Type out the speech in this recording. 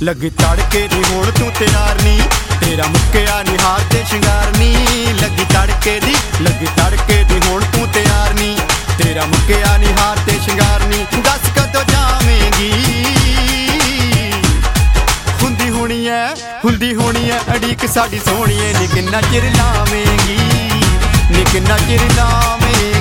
ਲੱਗੀ ਤੜਕੇ ਦੀ ਹੁਣ ਤੂੰ ਤਿਆਰ ਨੀ, ਤੇਰਾ ਮੁੱਕਿਆ ਨੀ ਹਾਰ ਤੇ ਸ਼ਿੰਗਾਰ ਨੀ। ਲੱਗੀ ਤੜਕੇ ਦੀ ਹੁਣ ਤੂੰ ਤਿਆਰ ਨੀ, ਤੇਰਾ ਮੁੱਕਿਆ ਨੀ ਹਾਰ ਤੇ ਸ਼ਿੰਗਾਰ ਨੀ। ਦੱਸ ਕਦੋਂ ਜਾਵੇਂਗੀ, ਹੁੰਦੀ ਹੋਣੀ ਐ ਅੜੀਕ ਸਾਡੀ ਸੋਹਣੀਏ। ਨੀ ਕਿੰਨਾ ਚਿਰ ਲਾਵੇਂਗੀ, ਨੀ ਕਿੰਨਾ ਚਿਰ ਲਾਵੇਂਗੀ।